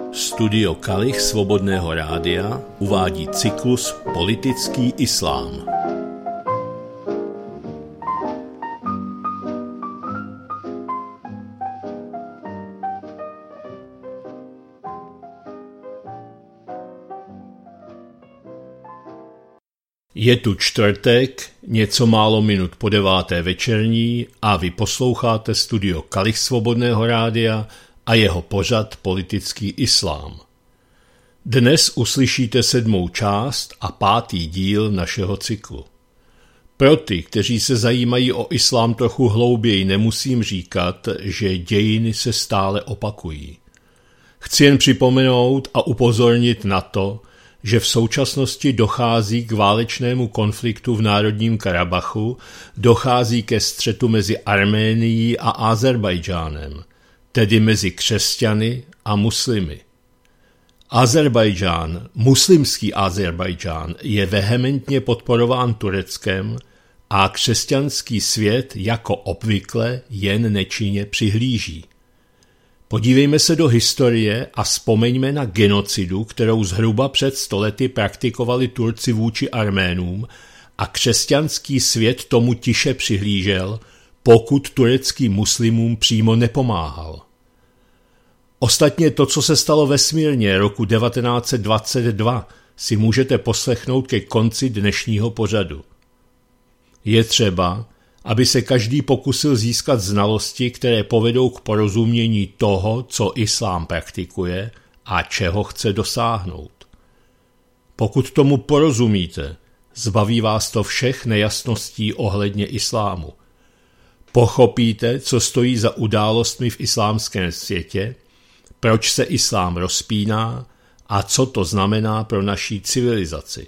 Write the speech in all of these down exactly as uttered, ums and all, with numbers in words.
Studio Kalich Svobodného rádia uvádí cyklus Politický islám. Je tu čtvrtek, něco málo minut po deváté večerní a vy posloucháte Studio Kalich Svobodného rádia a jeho pořad Politický islám. Dnes uslyšíte sedmou část a pátý díl našeho cyklu. Pro ty, kteří se zajímají o islám trochu hlouběji, nemusím říkat, že dějiny se stále opakují. Chci jen připomenout a upozornit na to, že v současnosti dochází k válečnému konfliktu v Národním Karabachu, dochází ke střetu mezi Arménií a Azerbajdžánem, tedy mezi křesťany a muslimy. Azerbajdžán, muslimský Azerbajdžán, je vehementně podporován Tureckem a křesťanský svět jako obvykle jen nečinně přihlíží. Podívejme se do historie a vzpomeňme na genocidu, kterou zhruba před stolety praktikovali Turci vůči Arménům a křesťanský svět tomu tiše přihlížel, pokud tureckým muslimům přímo nepomáhal. Ostatně to, co se stalo ve Smírně roku devatenáct set dvacet dva, si můžete poslechnout ke konci dnešního pořadu. Je třeba, aby se každý pokusil získat znalosti, které povedou k porozumění toho, co islám praktikuje a čeho chce dosáhnout. Pokud tomu porozumíte, zbaví vás to všech nejasností ohledně islámu. Pochopíte, co stojí za událostmi v islámském světě, proč se islám rozpíná a co to znamená pro naší civilizaci.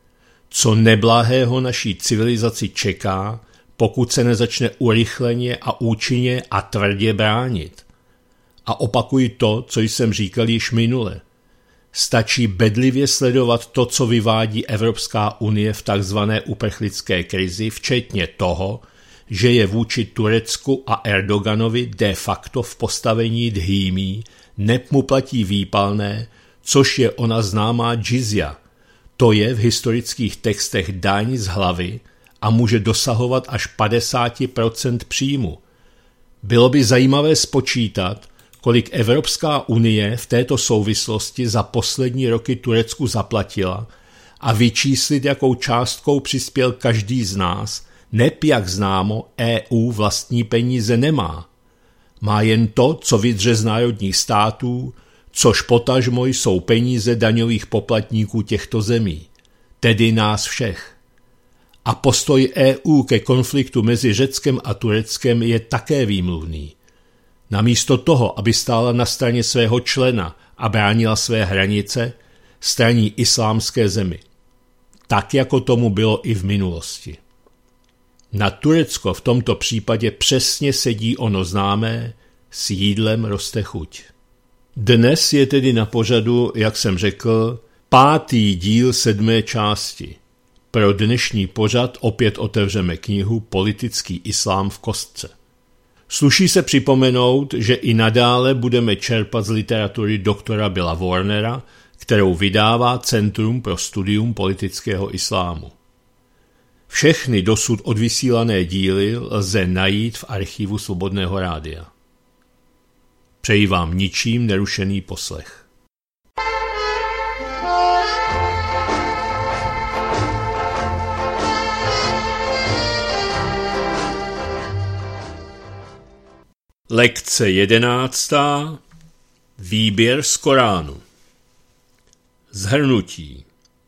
Co neblahého naší civilizaci čeká, pokud se nezačne urychleně a účinně a tvrdě bránit. A opakuji to, co jsem říkal již minule. Stačí bedlivě sledovat to, co vyvádí Evropská unie v takzvané uprchlické krizi, včetně toho, že je vůči Turecku a Erdoganovi de facto v postavení dhýmí, neb mu platí výpalné, což je ona známá džizja. To je v historických textech daň z hlavy a může dosahovat až padesát procent příjmu. Bylo by zajímavé spočítat, kolik Evropská unie v této souvislosti za poslední roky Turecku zaplatila a vyčíslit, jakou částkou přispěl každý z nás, neb jak známo, E U vlastní peníze nemá. Má jen to, co vydře z národních států, což potažmo jsou peníze daňových poplatníků těchto zemí, tedy nás všech. A postoj E U ke konfliktu mezi Řeckem a Tureckem je také výmluvný. Namísto toho, aby stála na straně svého člena a bránila své hranice, straní islámské zemi. Tak, jako tomu bylo i v minulosti. Na Turecko v tomto případě přesně sedí ono známé, s jídlem roste chuť. Dnes je tedy na pořadu, jak jsem řekl, pátý díl sedmé části. Pro dnešní pořad opět otevřeme knihu Politický islám v kostce. Sluší se připomenout, že i nadále budeme čerpat z literatury doktora Billa Warnera, kterou vydává Centrum pro studium politického islámu. Všechny dosud odvysílané díly lze najít v archivu Svobodného rádia. Přeji vám ničím nerušený poslech. Lekce jedenáctá. Výběr z Koránu. Shrnutí.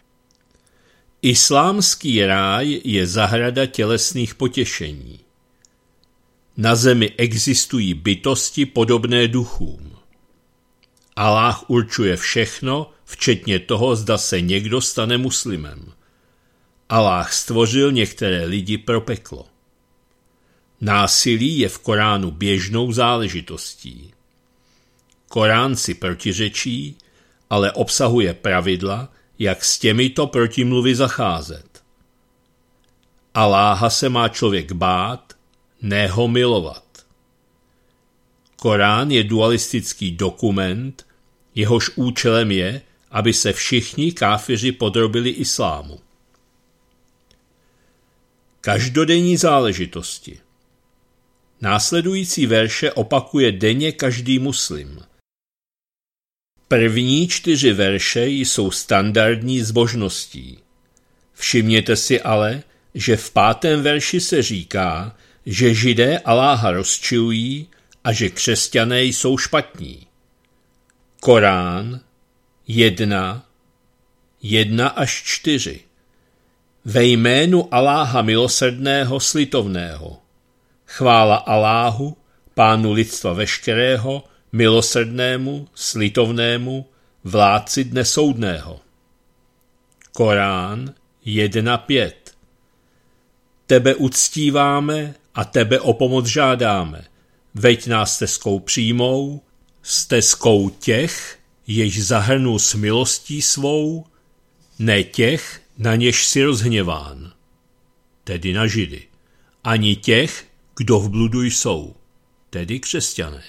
Islámský ráj je zahrada tělesných potěšení. Na zemi existují bytosti podobné duchům. Aláh určuje všechno, včetně toho, zda se někdo stane muslimem. Aláh stvořil některé lidi pro peklo. Násilí je v Koránu běžnou záležitostí. Korán si protiřečí, ale obsahuje pravidla, jak s těmito protimluvy zacházet. Aláha se má člověk bát, ne ho milovat. Korán je dualistický dokument, Jehož účelem je, aby se všichni káfiři podrobili islámu. Každodenní záležitosti. Následující verše opakuje denně každý muslim. První čtyři verše jsou standardní zbožností. Všimněte si ale, že v pátém verši se říká, že Židé Aláha rozčilují a že křesťané jsou špatní. Korán jedna, jedna až čtyři. Ve jménu Aláha milosrdného slitovného. Chvála Aláhu, pánu lidstva veškerého, milosrdnému, slitovnému, vládci dne soudného. Korán jedna pět. Tebe uctíváme a tebe o pomoc žádáme. Veď nás stezkou přímou, stezkou těch, jež zahrnul s milostí svou, ne těch, na něž si rozhněván, tedy na Židy, ani těch, kdo v bludu jsou, tedy křesťané.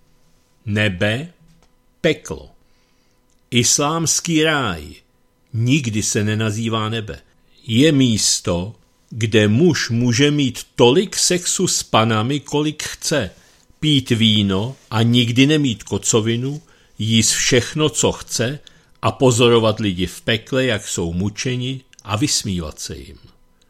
Nebe, peklo. Islámský ráj nikdy se nenazývá nebe. Je místo, kde muž může mít tolik sexu s panami, kolik chce, pít víno a nikdy nemít kocovinu, jíst všechno, co chce a pozorovat lidi v pekle, jak jsou mučeni a vysmívat se jim.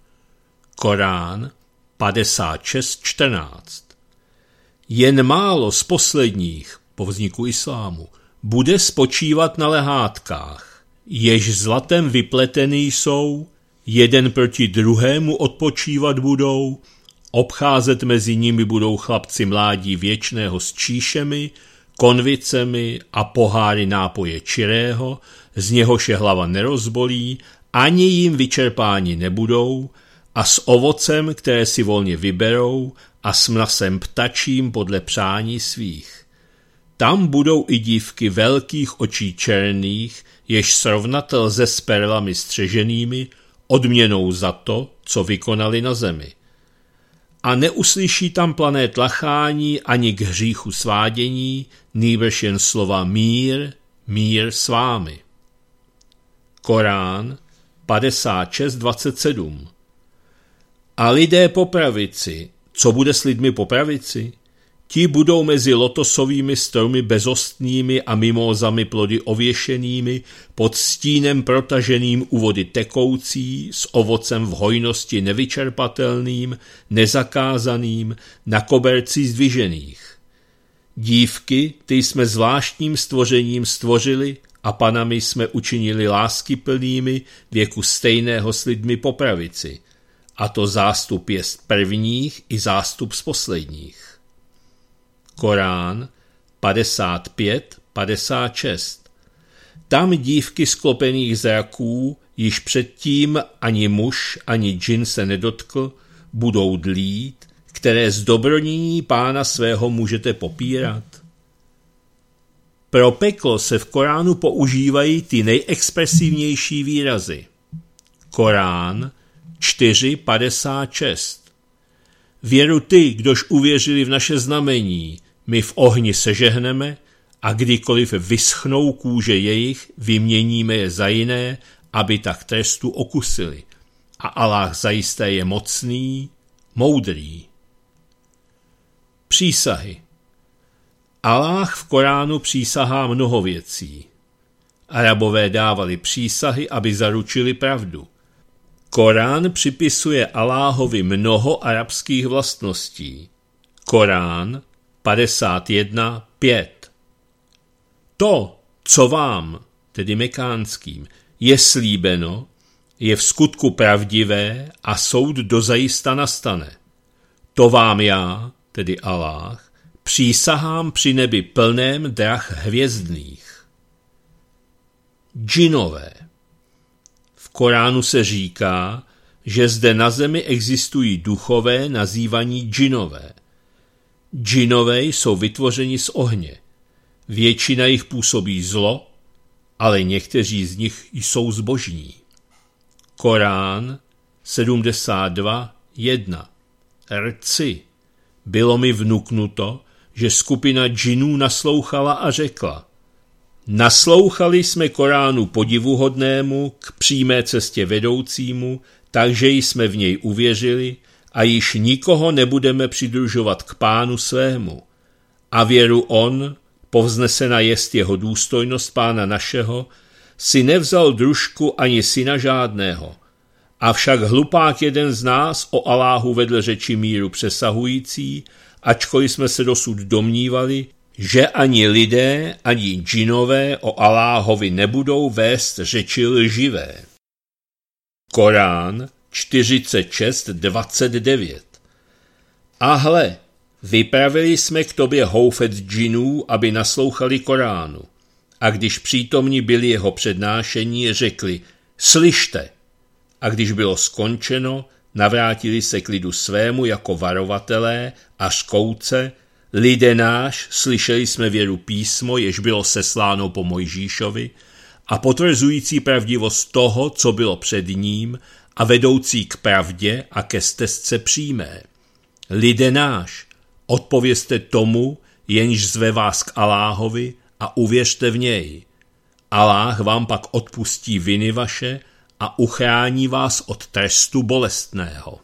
Korán padesát šest čtrnáct. Jen málo z posledních po vzniku islámu bude spočívat na lehátkách, jež zlatem vypletený jsou, jeden proti druhému odpočívat budou, obcházet mezi nimi budou chlapci mládí věčného s číšemi, konvicemi a poháry nápoje čirého, z něhož je hlava nerozbolí, ani jim vyčerpáni nebudou, a s ovocem, které si volně vyberou, a s mlasem ptačím podle přání svých. Tam budou i dívky velkých očí černých, jež srovnat lze s perlami střeženými, odměnou za to, co vykonali na zemi. A neuslyší tam plané tlachání ani k hříchu svádění, nýbrž jen slova mír, mír s vámi. Korán padesát šest dvacet sedm. A lidé po pravici, co bude s lidmi po pravici? Ti budou mezi lotosovými stromy bezostnými a mimózami plody ověšenými, pod stínem protaženým u vody tekoucí, s ovocem v hojnosti nevyčerpatelným, nezakázaným, na koberci zdvižených. Dívky, ty jsme zvláštním stvořením stvořili a panami jsme učinili láskyplnými věku stejného s lidmi po pravici. A to zástup je z prvních i zástup z posledních. Korán padesát pět padesát šest. Tam dívky sklopených zraků, již předtím ani muž, ani džin se nedotkl, budou dlít, které zdobronění pána svého můžete popírat. Pro peklo se v Koránu používají ty nejexpresivnější výrazy. Korán čtyři padesát šest. Věru ty, kdož uvěřili v naše znamení, my v ohni sežehneme a kdykoliv vyschnou kůže jejich, vyměníme je za jiné, aby tak trestu okusili. A Aláh zajisté je mocný, moudrý. Přísahy. Aláh v Koránu přísahá mnoho věcí. Arabové dávali přísahy, aby zaručili pravdu. Korán připisuje Aláhovi mnoho arabských vlastností. Korán padesát jedna pět. To, co vám, tedy mekánským, je slíbeno, je v skutku pravdivé a soud dozajista nastane. To vám já, tedy Aláh, přísahám při nebi plném drah hvězdných. Džinové. V Koránu se říká, že zde na zemi existují duchové nazývaní džinové. Džinové jsou vytvořeni z ohně. Většina jich působí zlo, ale někteří z nich jsou zbožní. Korán sedmdesát dva jedna. Rci. Bylo mi vnuknuto, že skupina džinů naslouchala a řekla: Naslouchali jsme Koránu podivuhodnému, k přímé cestě vedoucímu, takže jsme v něj uvěřili a již nikoho nebudeme přidružovat k Pánu svému. A věru on, povznesena jest jeho důstojnost Pána našeho, si nevzal družku ani syna žádného. Avšak hlupák jeden z nás o Alláhu vedl řeči míru přesahující, ačkoliv jsme se dosud domnívali, že ani lidé, ani džinové o Alláhovi nebudou vést řeči lživé. Korán čtyřicet šest dvacet devět. A hle, vypravili jsme k tobě houfet džinů, aby naslouchali Koránu. A když přítomní byli jeho přednášení, řekli, slyšte. A když bylo skončeno, navrátili se k lidu svému jako varovatelé a škouce, lidé náš, slyšeli jsme věru písmo, jež bylo sesláno po Mojžíšovi, a potvrzující pravdivost toho, co bylo před ním, a vedoucí k pravdě a ke stezce přímé. Lidé náš, odpovězte tomu, jenž zve vás k Alláhovi, a uvěřte v něj. Alláh vám pak odpustí viny vaše a uchrání vás od trestu bolestného.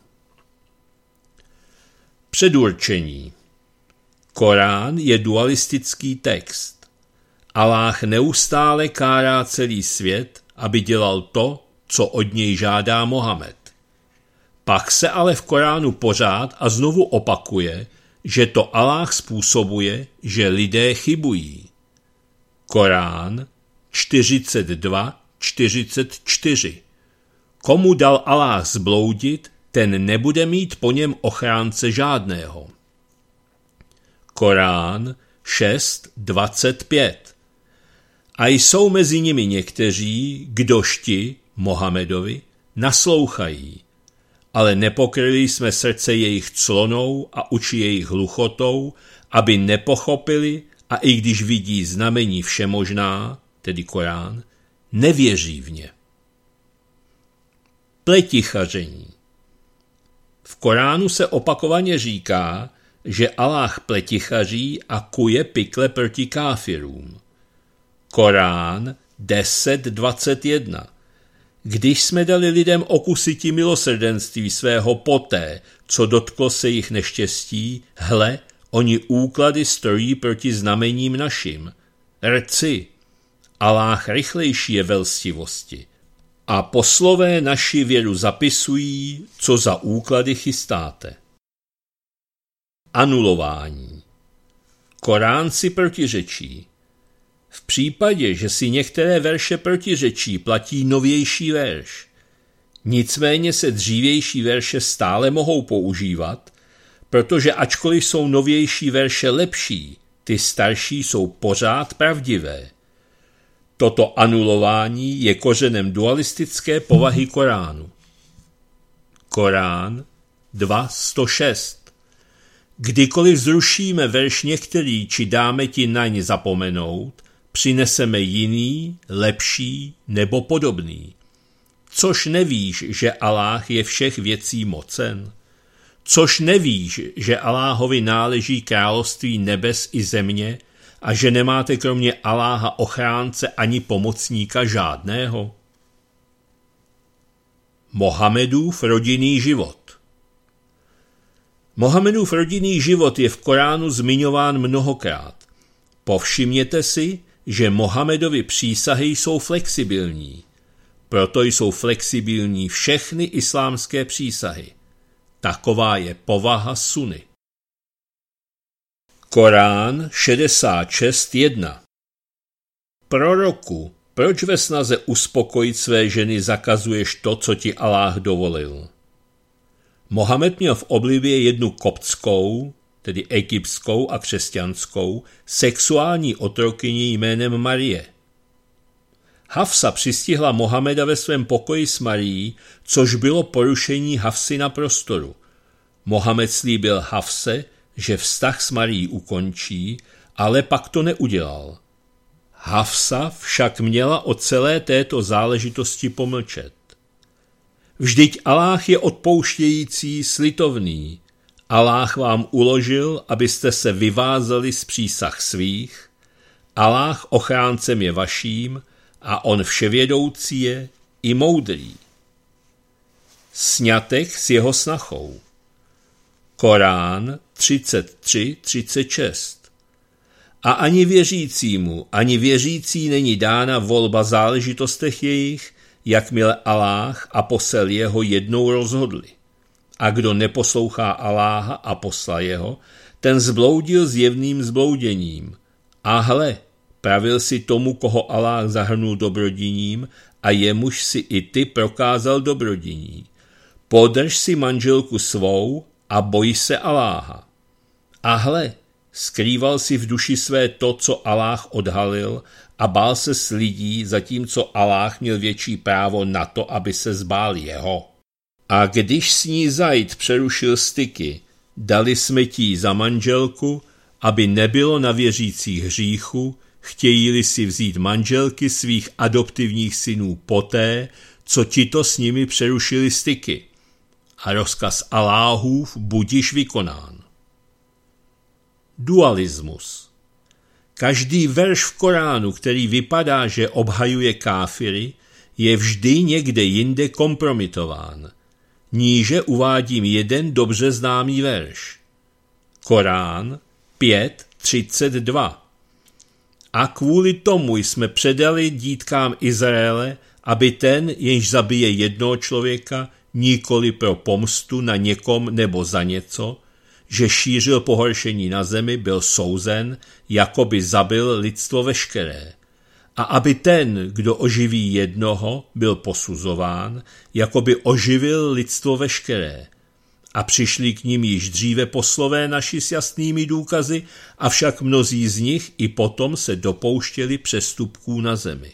Předurčení. Korán je dualistický text. Alláh neustále kárá celý svět, aby dělal to, co od něj žádá Mohamed. Pak se ale v Koránu pořád a znovu opakuje, že to Alláh způsobuje, že lidé chybují. Korán čtyřicet dva čtyřicet čtyři. Komu dal Alláh zbloudit, ten nebude mít po něm ochránce žádného. Korán šest dvacet pět. A jsou mezi nimi někteří, kdož ti, Mohamedovi, naslouchají, ale nepokryli jsme srdce jejich clonou a uči jejich hluchotou, aby nepochopili, a i když vidí znamení všemožná, tedy Korán, nevěří v ně. Pletichaření. V Koránu se opakovaně říká, že Alláh pletichaří a kuje pikle proti káfirům. Korán deset dvacet jedna. Když jsme dali lidem okusiti milosrdenství svého poté, co dotklo se jich neštěstí, hle, oni úklady stojí proti znamením našim. Rci, Alláh rychlejší je ve lstivosti. A poslové naši věru zapisují, co za úklady chystáte. Anulování. Korán si protiřečí. V případě, že si některé verše protiřečí, platí novější verš. Nicméně se dřívější verše stále mohou používat, protože ačkoliv jsou novější verše lepší, ty starší jsou pořád pravdivé. Toto anulování je kořenem dualistické povahy Koránu. Korán dva sto šest. Kdykoliv zrušíme verš některý, či dáme ti na ně zapomenout, přineseme jiný, lepší nebo podobný. Což nevíš, že Alláh je všech věcí mocen? Což nevíš, že Alláhovi náleží království nebes i země a že nemáte kromě Alláha ochránce ani pomocníka žádného? Mohamedův rodinný život. Mohamedův rodinný život je v Koránu zmiňován mnohokrát. Povšimněte si, že Mohamedovi přísahy jsou flexibilní. Proto jsou flexibilní všechny islámské přísahy. Taková je povaha Sunny. Korán šedesát šest jedna. Proroku, proč ve snaze uspokojit své ženy zakazuješ to, co ti Alláh dovolil? Mohamed měl v oblibě jednu koptskou, tedy egyptskou a křesťanskou, sexuální otrokyni jménem Marie. Hafsa přistihla Mohameda ve svém pokoji s Marií, což bylo porušení Hafsy na prostoru. Mohamed slíbil Hafse, že vztah s Marií ukončí, ale pak to neudělal. Hafsa však měla o celé této záležitosti pomlčet. Vždyť Alláh je odpouštějící, slitovný. Alláh vám uložil, abyste se vyvázali z přísah svých. Aláh ochráncem je vaším a on vševědoucí je i moudrý. Sňatek s jeho snachou. Korán třicet tři třicet šest. A ani věřícímu, ani věřící není dána volba záležitostech jejich, jakmile Aláh a posel jeho jednou rozhodli. A kdo neposlouchá Aláha a posla jeho, ten zbloudil zjevným zblouděním. A hle, pravil si tomu, koho Aláh zahrnul dobrodiním a jemuž si i ty prokázal dobrodiní. Podrž si manželku svou a boj se Aláha. A hle, skrýval si v duši své to, co Aláh odhalil, a bál se s lidí, zatímco Aláh měl větší právo na to, aby se zbál jeho. A když s ní Zaid přerušil styky, dali jsme ti za manželku, aby nebylo na věřících hříchu, chtějí-li si vzít manželky svých adoptivních synů poté, co tito s nimi přerušili styky. A rozkaz Aláhův budiž vykonán. Dualismus. Každý verš v Koránu, který vypadá, že obhajuje káfiry, je vždy někde jinde kompromitován. Níže uvádím jeden dobře známý verš. Korán pět třicet dva. A kvůli tomu jsme předali dítkám Izraele, aby ten, jenž zabije jednoho člověka, nikoli pro pomstu na někom nebo za něco, že šířil pohoršení na zemi, byl souzen, jako by zabil lidstvo veškeré. A aby ten, kdo oživí jednoho, byl posuzován, jako by oživil lidstvo veškeré. A přišli k ním již dříve poslové naši s jasnými důkazy, avšak mnozí z nich i potom se dopouštěli přestupků na zemi.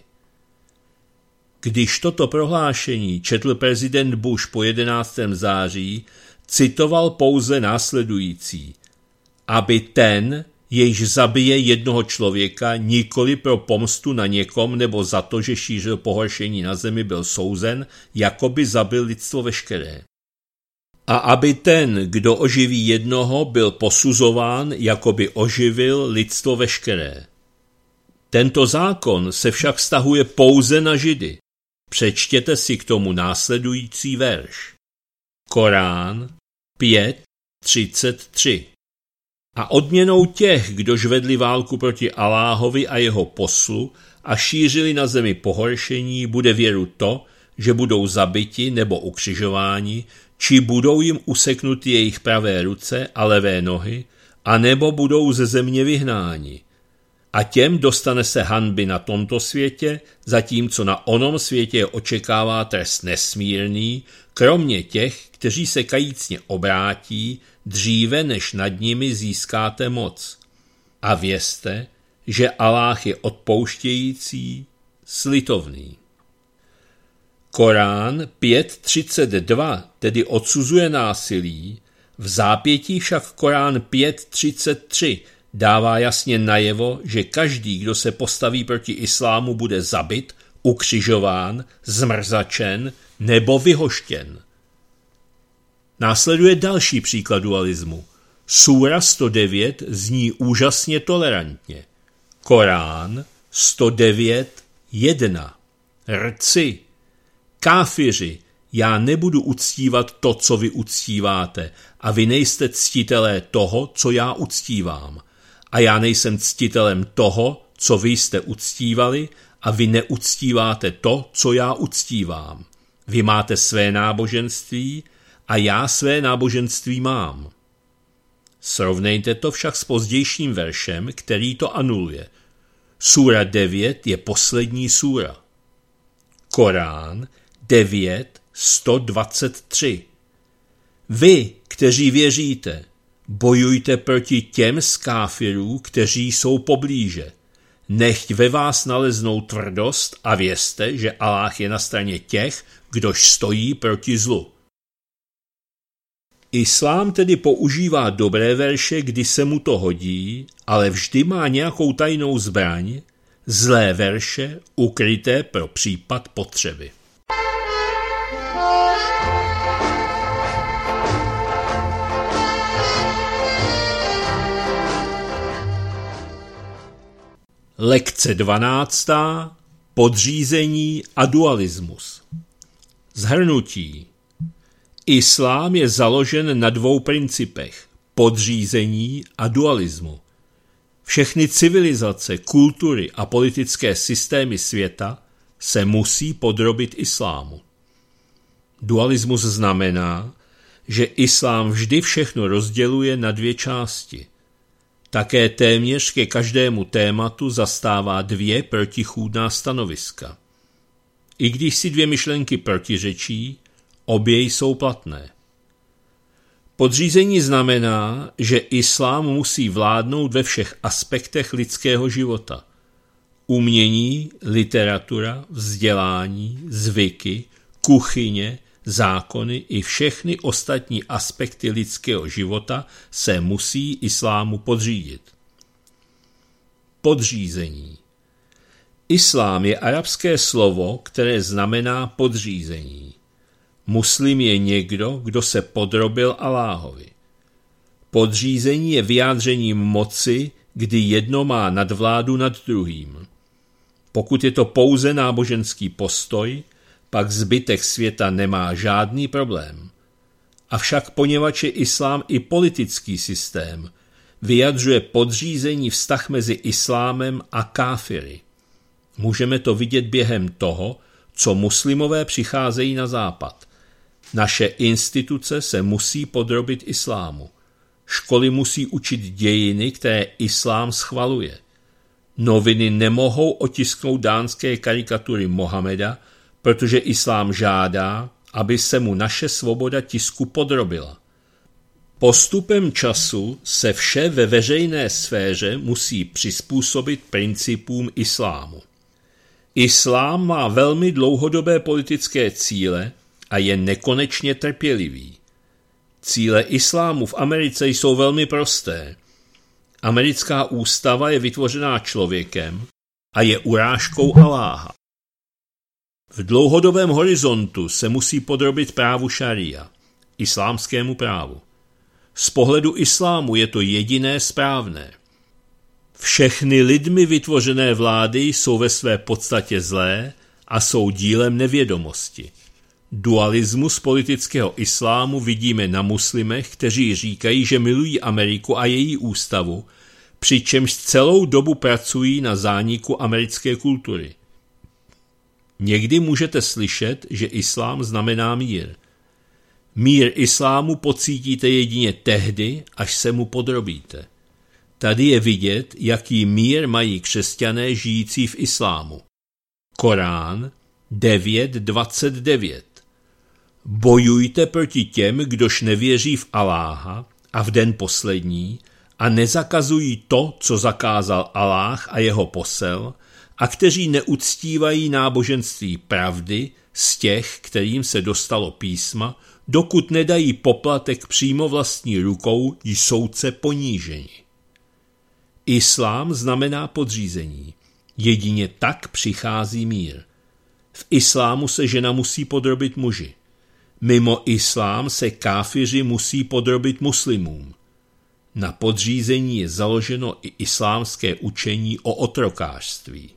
Když toto prohlášení četl prezident Bush po jedenáctého září, citoval pouze následující. Aby ten, jenž zabije jednoho člověka, nikoli pro pomstu na někom nebo za to, že šířil pohoršení na zemi, byl souzen, jako by zabil lidstvo veškeré. A aby ten, kdo oživí jednoho, byl posuzován, jako by oživil lidstvo veškeré. Tento zákon se však vztahuje pouze na Židy. Přečtěte si k tomu následující verš. Korán pět třicet tři. A odměnou těch, kdož vedli válku proti Aláhovi a jeho poslu a šířili na zemi pohoršení, bude věru to, že budou zabiti nebo ukřižováni, či budou jim useknuty jejich pravé ruce a levé nohy, a nebo budou ze země vyhnáni. A těm dostane se hanby na tomto světě, zatímco na onom světě očekává trest nesmírný, kromě těch, kteří se kajícně obrátí, dříve než nad nimi získáte moc. A vězte, že Aláh je odpouštějící, slitovný. Korán pět třicet dva tedy odsuzuje násilí, v zápětí však Korán pět třicet tři dává jasně najevo, že každý, kdo se postaví proti islámu, bude zabit, ukřižován, zmrzačen nebo vyhoštěn. Následuje další příklad dualismu. Súra sto devět zní úžasně tolerantně. Korán sto devět jedna. Rci, káfiři, já nebudu uctívat to, co vy uctíváte, a vy nejste ctitelé toho, co já uctívám. A já nejsem ctitelem toho, co vy jste uctívali, a vy neuctíváte to, co já uctívám. Vy máte své náboženství a já své náboženství mám. Srovnejte to však s pozdějším veršem, který to anuluje. Súra devět je poslední súra. Korán devět sto dvacet tři. Vy, kteří věříte, bojujte proti těm z káfirů, kteří jsou poblíže. Nechť ve vás naleznou tvrdost a vězte, že Aláh je na straně těch, kdož stojí proti zlu. Islám tedy používá dobré verše, kdy se mu to hodí, ale vždy má nějakou tajnou zbraň, zlé verše ukryté pro případ potřeby. Lekce dvanáctá. Podřízení a dualismus. Shrnutí. Islám je založen na dvou principech: podřízení a dualismu. Všechny civilizace, kultury a politické systémy světa se musí podrobit islámu. Dualismus znamená, že islám vždy všechno rozděluje na dvě části. Také téměř ke každému tématu zastává dvě protichůdná stanoviska. I když si dvě myšlenky protiřečí, obě jsou platné. Podřízení znamená, že islám musí vládnout ve všech aspektech lidského života. Umění, literatura, vzdělání, zvyky, kuchyně, zákony i všechny ostatní aspekty lidského života se musí islámu podřídit. Podřízení. Islám je arabské slovo, které znamená podřízení. Muslim je někdo, kdo se podrobil Alláhovi. Podřízení je vyjádřením moci, kdy jedno má nadvládu nad druhým. Pokud je to pouze náboženský postoj, pak zbytek světa nemá žádný problém. Avšak poněvadž je islám i politický systém, vyjadřuje podřízení vztah mezi islámem a káfiry. Můžeme to vidět během toho, co muslimové přicházejí na západ. Naše instituce se musí podrobit islámu. Školy musí učit dějiny, které islám schvaluje. Noviny nemohou otisknout dánské karikatury Mohameda, protože islám žádá, aby se mu naše svoboda tisku podrobila. Postupem času se vše ve veřejné sféře musí přizpůsobit principům islámu. Islám má velmi dlouhodobé politické cíle a je nekonečně trpělivý. Cíle islámu v Americe jsou velmi prosté. Americká ústava je vytvořená člověkem a je urážkou Alláha. V dlouhodobém horizontu se musí podrobit právu šaría, islámskému právu. Z pohledu islámu je to jediné správné. Všechny lidmi vytvořené vlády jsou ve své podstatě zlé a jsou dílem nevědomosti. Dualismus politického islámu vidíme na muslimech, kteří říkají, že milují Ameriku a její ústavu, přičemž celou dobu pracují na zániku americké kultury. Někdy můžete slyšet, že islám znamená mír. Mír islámu pocítíte jedině tehdy, až se mu podrobíte. Tady je vidět, jaký mír mají křesťané žijící v islámu. Korán devět dvacet devět. Bojujte proti těm, kdož nevěří v Alláha a v den poslední a nezakazují to, co zakázal Alláh a jeho posel, a kteří neuctívají náboženství pravdy z těch, kterým se dostalo písma, dokud nedají poplatek přímo vlastní rukou, jsouce poníženi. Islám znamená podřízení. Jedině tak přichází mír. V islámu se žena musí podrobit muži. Mimo islám se káfiři musí podrobit muslimům. Na podřízení je založeno i islámské učení o otrokářství.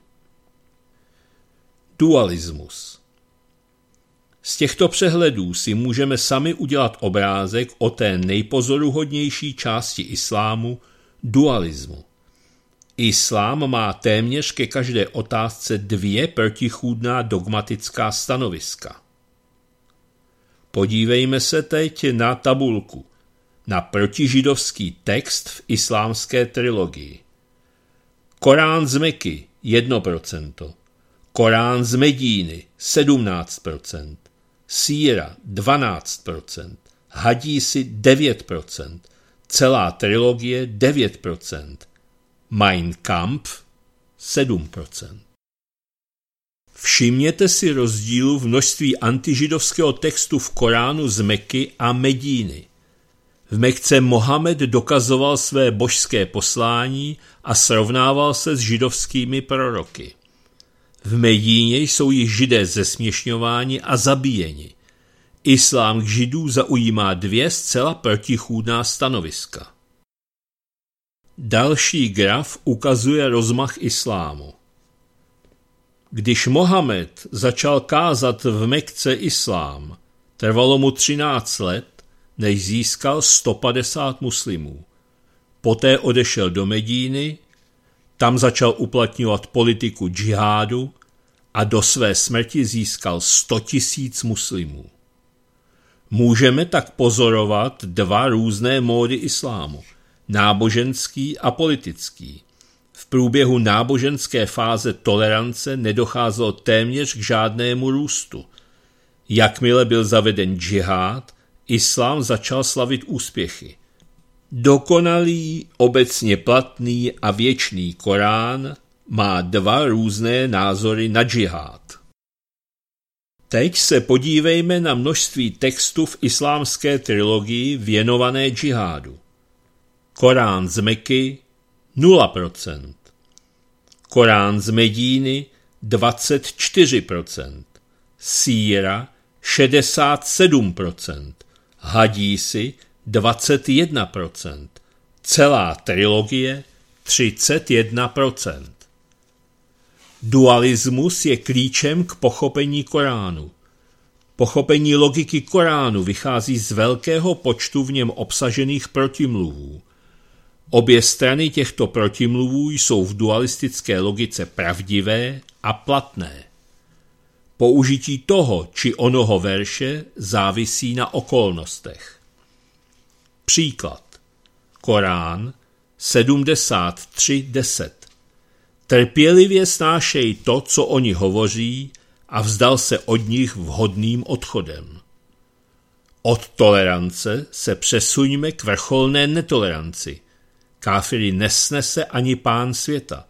Dualismus. Z těchto přehledů si můžeme sami udělat obrázek o té nejpozoruhodnější části islámu, dualismu. Islám má téměř ke každé otázce dvě protichůdná dogmatická stanoviska. Podívejme se teď na tabulku, na protižidovský text v islámské trilogii. Korán z Meky jedno procento, Korán z Medíny sedmnáct procent, Síra dvanáct procent, Hadísy devět procent, celá trilogie devět procent, Mein Kampf sedm procent. Všimněte si rozdílu v množství antižidovského textu v Koránu z Meky a Medíny. V Mekce Mohamed dokazoval své božské poslání a srovnával se s židovskými proroky. V Medíně jsou již židé zesměšňováni a zabíjeni. Islám k židů zaujímá dvě zcela protichůdná stanoviska. Další graf ukazuje rozmach islámu. Když Mohamed začal kázat v Mekce islám, trvalo mu třináct let, než získal sto padesát muslimů. Poté odešel do Medíny, tam začal uplatňovat politiku džihádu a do své smrti získal sto tisíc muslimů. Můžeme tak pozorovat dva různé módy islámu, náboženský a politický. V průběhu náboženské fáze tolerance nedocházelo téměř k žádnému růstu. Jakmile byl zaveden džihád, islám začal slavit úspěchy. Dokonalý, obecně platný a věčný Korán má dva různé názory na džihád. Teď se podívejme na množství textů v islámské trilogii věnované džihádu. Korán z Meky nula procent, Korán z Medíny dvacet čtyři procent, síra šedesát sedm procent, hadísy dvacet jedna procent, celá trilogie třicet jedna procent. Dualismus je klíčem k pochopení Koránu. Pochopení logiky Koránu vychází z velkého počtu v něm obsažených protimluvů. Obě strany těchto protimluvů jsou v dualistické logice pravdivé a platné. Použití toho či onoho verše závisí na okolnostech. Příklad. Korán sedmdesát tři deset. Trpělivě snášej to, co oni hovoří, a vzdal se od nich vhodným odchodem. Od tolerance se přesuňme k vrcholné netoleranci. Káfiry nesnese ani Pán světa.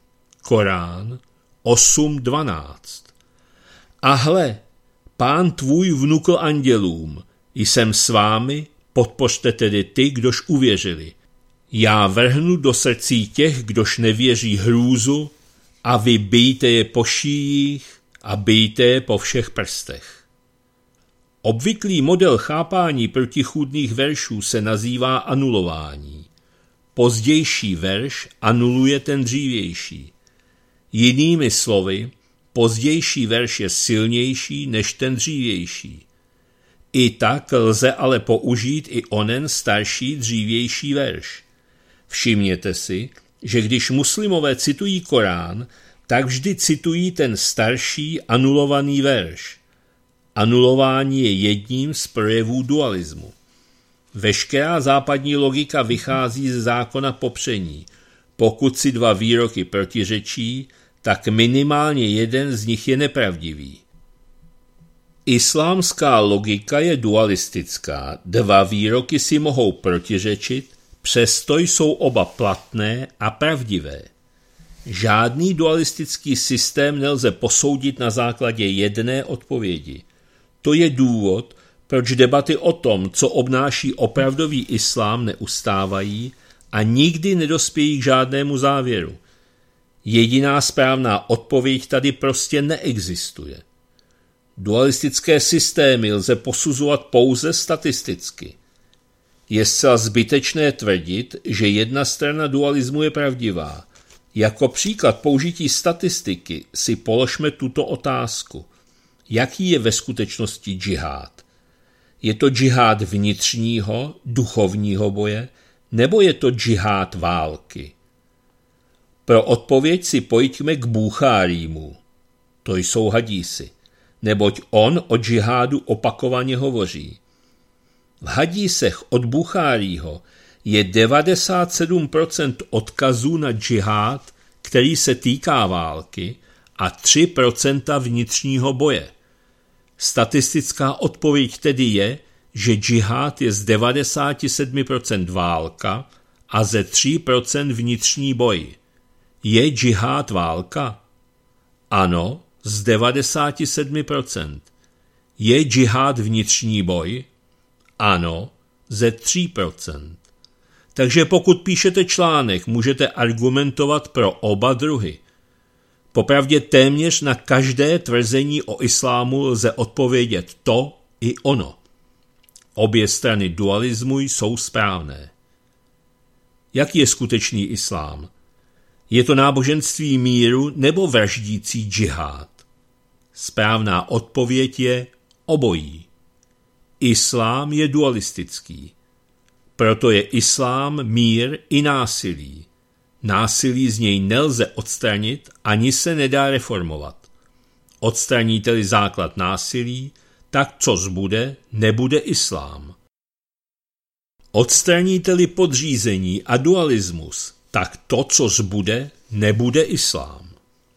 Korán osm dvanáct. A hle, Pán tvůj vnukl andělům, jsem s vámi, podpořte tedy ty, kdož uvěřili. Já vrhnu do srdcí těch, kdož nevěří, hrůzu, a vy bijte je po šíjích a bijte je po všech prstech. Obvyklý model chápání protichůdných veršů se nazývá anulování. Pozdější verš anuluje ten dřívější. Jinými slovy, pozdější verš je silnější než ten dřívější. I tak lze ale použít i onen starší dřívější verš. Všimněte si, že když muslimové citují Korán, tak vždy citují ten starší anulovaný verš. Anulování je jedním z projevů dualismu. Veškerá západní logika vychází z zákona popření. Pokud si dva výroky protiřečí, tak minimálně jeden z nich je nepravdivý. Islámská logika je dualistická. Dva výroky si mohou protiřečit, přesto jsou oba platné a pravdivé. Žádný dualistický systém nelze posoudit na základě jedné odpovědi. To je důvod, proč debaty o tom, co obnáší opravdový islám, neustávají a nikdy nedospějí k žádnému závěru. Jediná správná odpověď tady prostě neexistuje. Dualistické systémy lze posuzovat pouze statisticky. Je zcela zbytečné tvrdit, že jedna strana dualismu je pravdivá. Jako příklad použití statistiky si položme tuto otázku. Jaký je ve skutečnosti džihád? Je to džihád vnitřního, duchovního boje, nebo je to džihád války? Pro odpověď si pojďme k Búchárímu. To jsou hadísy, neboť on o džihádu opakovaně hovoří. V hadísech od Búchárího je devadesát sedm procent odkazů na džihád, který se týká války, a tři procenta vnitřního boje. Statistická odpověď tedy je, že džihád je z devadesát sedm procent válka a ze tří procent vnitřní boj. Je džihád válka? Ano, z devadesát sedm procent. Je džihád vnitřní boj? Ano, ze tří procent. Takže pokud píšete článek, můžete argumentovat pro oba druhy. Popravdě téměř na každé tvrzení o islámu lze odpovědět to i ono. Obě strany dualismu jsou správné. Jaký je skutečný islám? Je to náboženství míru nebo vraždící džihád? Správná odpověď je obojí. Islám je dualistický. Proto je islám mír i násilí. Násilí z něj nelze odstranit, ani se nedá reformovat. Odstraníte-li základ násilí, tak co zbude, nebude islám. Odstraníte-li podřízení a dualismus, tak to, co zbude, nebude islám.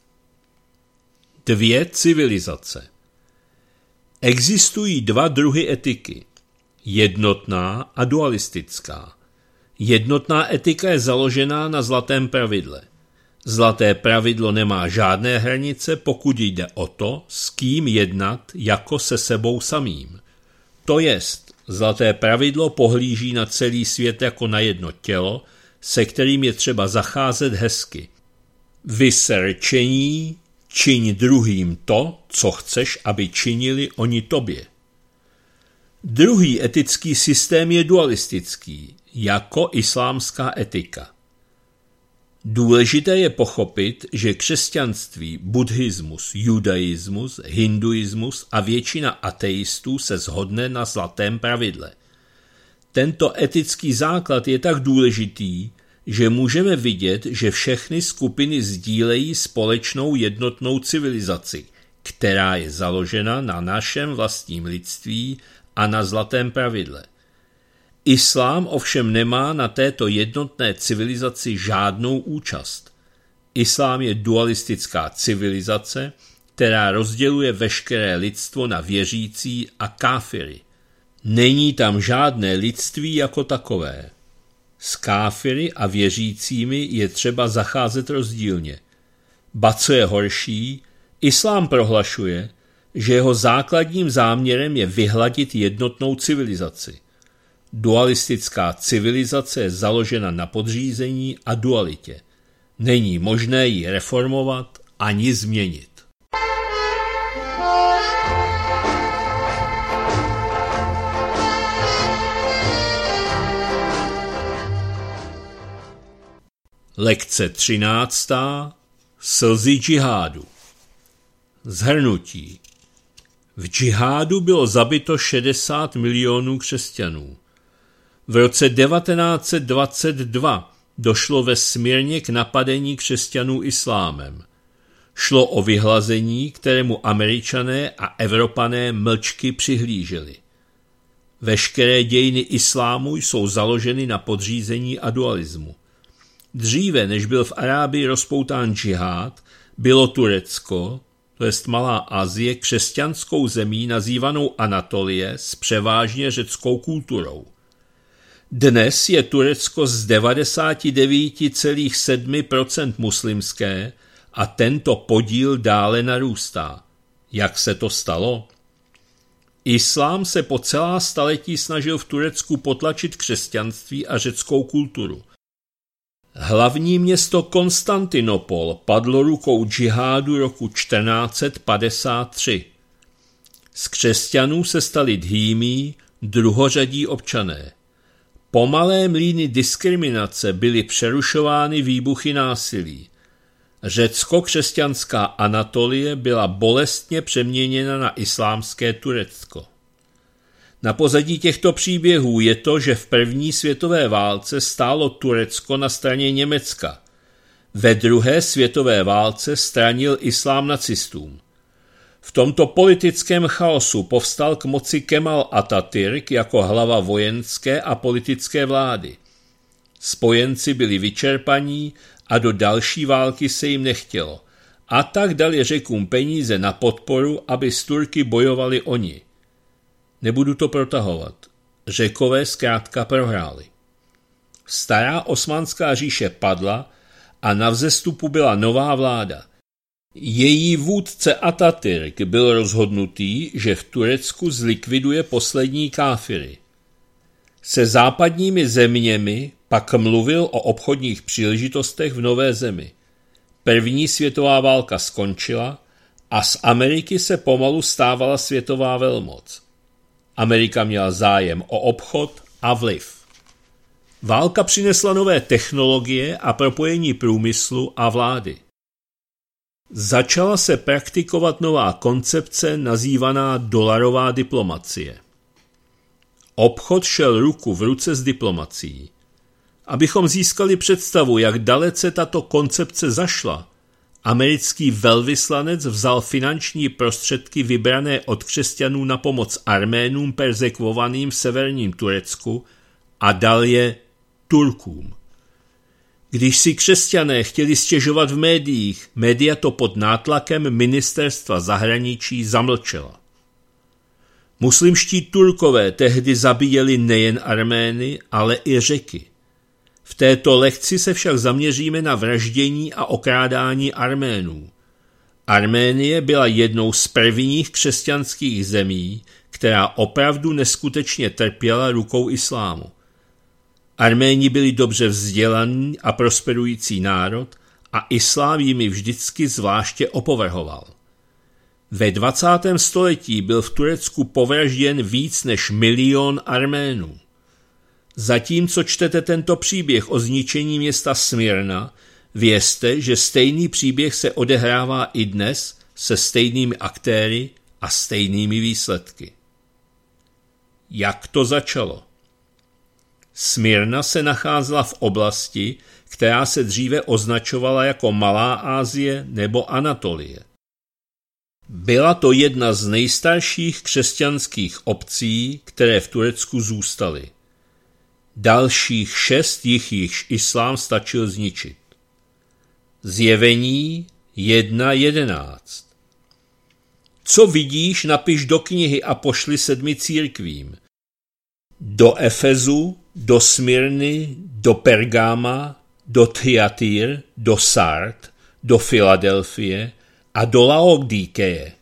Dvě civilizace. Existují dva druhy etiky. Jednotná a dualistická. Jednotná etika je založená na zlatém pravidle. Zlaté pravidlo nemá žádné hranice, pokud jde o to, s kým jednat jako se sebou samým. To jest, zlaté pravidlo pohlíží na celý svět jako na jedno tělo, se kterým je třeba zacházet hezky. Vysrčení, čiň druhým to, co chceš, aby činili oni tobě. Druhý etický systém je dualistický, jako islámská etika. Důležité je pochopit, že křesťanství, buddhismus, judaismus, hinduismus a většina ateistů se shodne na zlatém pravidle. Tento etický základ je tak důležitý, že můžeme vidět, že všechny skupiny sdílejí společnou jednotnou civilizaci, která je založena na našem vlastním lidství a na zlatém pravidle. Islám ovšem nemá na této jednotné civilizaci žádnou účast. Islám je dualistická civilizace, která rozděluje veškeré lidstvo na věřící a káfiry. Není tam žádné lidství jako takové. S káfiry a věřícími je třeba zacházet rozdílně. Ba co je horší, islám prohlašuje, že jeho základním záměrem je vyhladit jednotnou civilizaci. Dualistická civilizace je založena na podřízení a dualitě. Není možné ji reformovat ani změnit. Lekce třináctá. Slzy džihádu. Shrnutí. V džihádu bylo zabito šedesát milionů křesťanů. V roce devatenáct set dvacet dva došlo ve Smyrně k napadení křesťanů islámem. Šlo o vyhlazení, kterému Američané a Evropané mlčky přihlíželi. Veškeré dějiny islámu jsou založeny na podřízení a dualismu. Dříve, než byl v Arábii rozpoután džihád, bylo Turecko, to jest Malá Asie, křesťanskou zemí nazývanou Anatolie s převážně řeckou kulturou. Dnes je Turecko z devadesát devět celá sedm procent muslimské a tento podíl dále narůstá. Jak se to stalo? Islám se po celá staletí snažil v Turecku potlačit křesťanství a řeckou kulturu. Hlavní město Konstantinopol padlo rukou džihádu roku čtrnáct set padesát tři. Z křesťanů se stali dhímí, druhořadí občané. Pomalé mlýny diskriminace byly přerušovány výbuchy násilí. Řecko-křesťanská Anatolie byla bolestně přeměněna na islámské Turecko. Na pozadí těchto příběhů je to, že v první světové válce stálo Turecko na straně Německa. Ve druhé světové válce stranil islám nacistům. V tomto politickém chaosu povstal k moci Kemal Atatürk jako hlava vojenské a politické vlády. Spojenci byli vyčerpaní a do další války se jim nechtělo. A tak dali Řekům peníze na podporu, aby s Turky bojovali oni. Nebudu to protahovat. Řekové zkrátka prohráli. Stará osmanská říše padla a na vzestupu byla nová vláda. Její vůdce Atatürk byl rozhodnutý, že v Turecku zlikviduje poslední káfiry. Se západními zeměmi pak mluvil o obchodních příležitostech v nové zemi. První světová válka skončila a z Ameriky se pomalu stávala světová velmoc. Amerika měla zájem o obchod a vliv. Válka přinesla nové technologie a propojení průmyslu a vlády. Začala se praktikovat nová koncepce nazývaná dolarová diplomacie. Obchod šel ruku v ruce s diplomacií. Abychom získali představu, jak dalece tato koncepce zašla, americký velvyslanec vzal finanční prostředky vybrané od křesťanů na pomoc Arménům perzekvovaným v severním Turecku a dal je Turkům. Když si křesťané chtěli stěžovat v médiích, média to pod nátlakem ministerstva zahraničí zamlčela. Muslimští Turkové tehdy zabíjeli nejen Armény, ale i Řeky. V této lekci se však zaměříme na vraždění a okrádání Arménů. Arménie byla jednou z prvních křesťanských zemí, která opravdu neskutečně trpěla rukou islámu. Arméni byli dobře vzdělaný a prosperující národ a islám jimi vždycky zvláště opovrhoval. Ve dvacátém století byl v Turecku povražděn víc než milion Arménů. Zatímco čtete tento příběh o zničení města Smyrna, vězte, že stejný příběh se odehrává i dnes se stejnými aktéry a stejnými výsledky. Jak to začalo? Smyrna se nacházela v oblasti, která se dříve označovala jako Malá Asie nebo Anatolie. Byla to jedna z nejstarších křesťanských obcí, které v Turecku zůstaly. Dalších šest jich již islám stačil zničit. Zjevení jedna jedenáct. Co vidíš, napiš do knihy a pošli sedmi církvím. Do Efezu, do Smyrny, do Pergama, do Thyatýr, do Sard, do Filadelfie a do Laodikeje.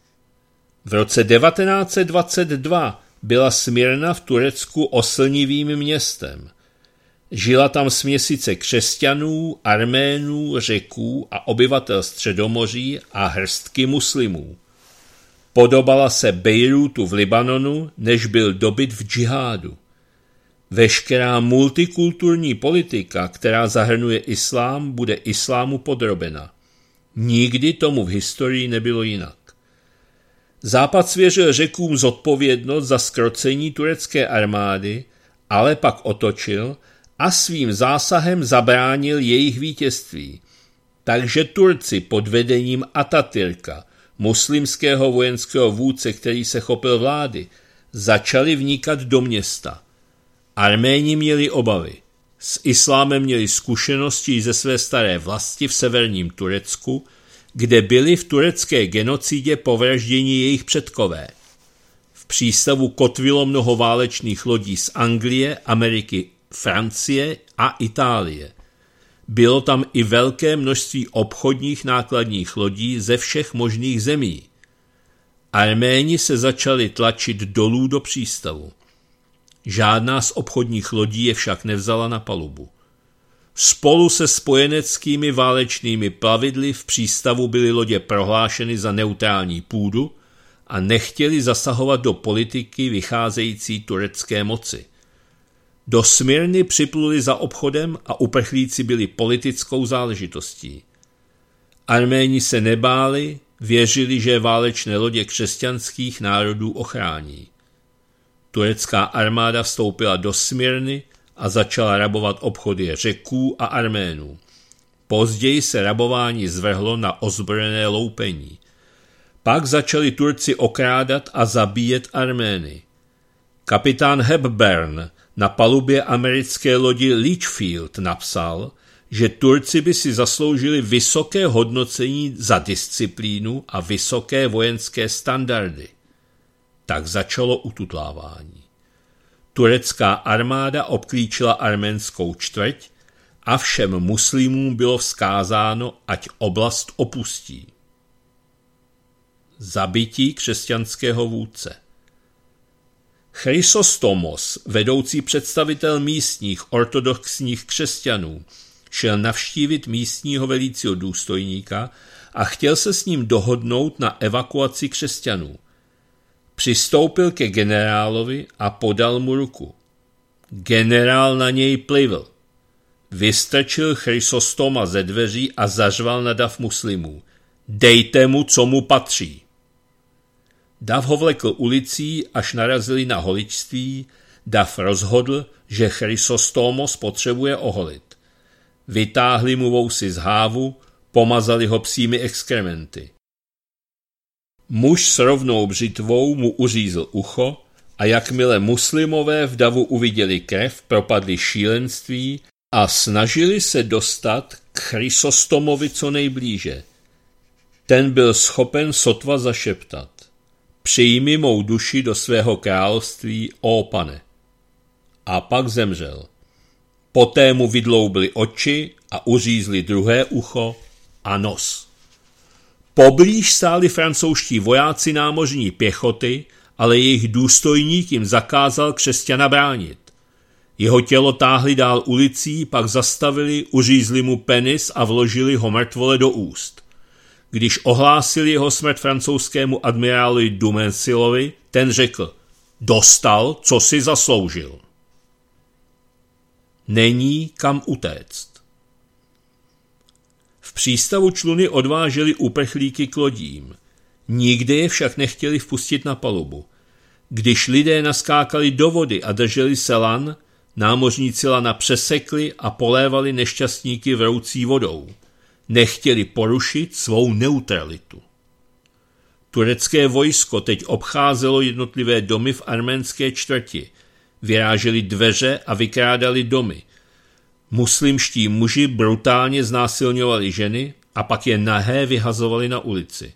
V roce devatenáct set dvacet dva byla Smyrna v Turecku oslnivým městem. Žila tam směsice křesťanů, Arménů, Řeků a obyvatel Středomoří a hrstky muslimů. Podobala se Bejrútu v Libanonu, než byl dobyt v džihádu. Veškerá multikulturní politika, která zahrnuje islám, bude islámu podrobena. Nikdy tomu v historii nebylo jinak. Západ svěřil Řekům zodpovědnost za zkrocení turecké armády, ale pak otočil a svým zásahem zabránil jejich vítězství. Takže Turci pod vedením Atatürka, muslimského vojenského vůdce, který se chopil vlády, začali vnikat do města. Arméni měli obavy. S islámem měli zkušenosti ze své staré vlasti v severním Turecku, kde byli v turecké genocidě povražděni jejich předkové. V přístavu kotvilo mnoho válečných lodí z Anglie, Ameriky, Francie a Itálie. Bylo tam i velké množství obchodních nákladních lodí ze všech možných zemí. Arméni se začali tlačit dolů do přístavu. Žádná z obchodních lodí je však nevzala na palubu. Spolu se spojeneckými válečnými plavidly v přístavu byly lodě prohlášeny za neutrální půdu a nechtěli zasahovat do politiky vycházející turecké moci. Do Smyrny připluli za obchodem a uprchlíci byli politickou záležitostí. Arméni se nebáli, věřili, že válečné lodě křesťanských národů ochrání. Turecká armáda vstoupila do Smyrny a začala rabovat obchody Řeků a Arménů. Později se rabování zvrhlo na ozbrojené loupení. Pak začali Turci okrádat a zabíjet Armény. Kapitán Hepburn na palubě americké lodi Litchfield napsal, že Turci by si zasloužili vysoké hodnocení za disciplínu a vysoké vojenské standardy. Tak začalo ututlávání. Turecká armáda obklíčila arménskou čtvrť a všem muslimům bylo vzkázáno, ať oblast opustí. Zabití křesťanského vůdce. Chrysostomos, vedoucí představitel místních ortodoxních křesťanů, šel navštívit místního velícího důstojníka a chtěl se s ním dohodnout na evakuaci křesťanů. Přistoupil ke generálovi a podal mu ruku. Generál na něj plivl. Vystrčil Chrysostoma ze dveří a zařval na dav muslimů. Dejte mu, co mu patří. Dav ho vlekl ulicí, až narazili na holičství. Dav rozhodl, že Chrysostomos potřebuje oholit. Vytáhli mu vousy z hávu, pomazali ho psími exkrementy. Muž s rovnou břitvou mu uřízl ucho a jakmile muslimové v davu uviděli krev, propadli šílenství a snažili se dostat k Chrysostomovi co nejblíže. Ten byl schopen sotva zašeptat. Přijmi mou duši do svého království, ó pane. A pak zemřel. Poté mu vydloubli oči a uřízli druhé ucho a nos. Poblíž stáli francouzští vojáci námořní pěchoty, ale jejich důstojník jim zakázal křesťana bránit. Jeho tělo táhli dál ulicí, pak zastavili, uřízli mu penis a vložili ho mrtvole do úst. Když ohlásili jeho smrt francouzskému admirálovi Dumensilovi, ten řekl, dostal, co si zasloužil. Není kam utéct. V přístavu čluny odváželi uprchlíky k lodím. Nikde je však nechtěli vpustit na palubu. Když lidé naskákali do vody a drželi se lan, námořníci lana přesekli a polévali nešťastníky vroucí vodou. Nechtěli porušit svou neutralitu. Turecké vojsko teď obcházelo jednotlivé domy v arménské čtvrti. Vyráželi dveře a vykrádali domy. Muslimští muži brutálně znásilňovali ženy a pak je nahé vyhazovali na ulici.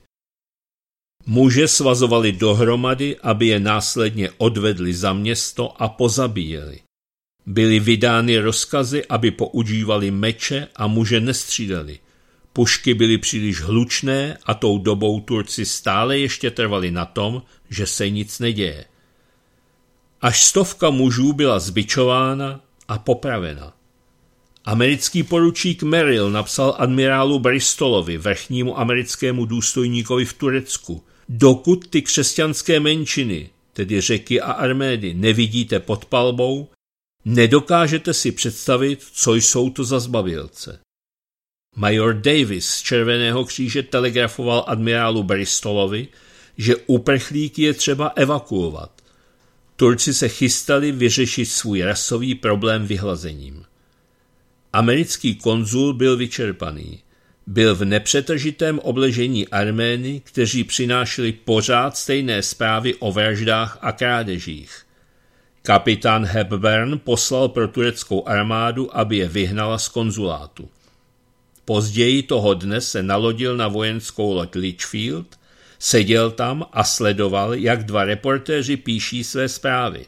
Muže svazovali dohromady, aby je následně odvedli za město a pozabíjeli. Byly vydány rozkazy, aby používali meče a muže nestřídali. Pušky byly příliš hlučné a tou dobou Turci stále ještě trvali na tom, že se nic neděje. Až stovka mužů byla zbičována a popravena. Americký poručík Merrill napsal admirálu Bristolovi, vrchnímu americkému důstojníkovi v Turecku, dokud ty křesťanské menšiny, tedy Řeky a Armény, nevidíte pod palbou, nedokážete si představit, co jsou to za zbabělce. Major Davis z Červeného kříže telegrafoval admirálu Bristolovi, že uprchlíky je třeba evakuovat. Turci se chystali vyřešit svůj rasový problém vyhlazením. Americký konzul byl vyčerpaný. Byl v nepřetržitém obležení Armény, kteří přinášeli pořád stejné zprávy o vraždách a krádežích. Kapitán Hepburn poslal pro tureckou armádu, aby je vyhnala z konzulátu. Později toho dne se nalodil na vojenskou loď Litchfield, seděl tam a sledoval, jak dva reportéři píší své zprávy.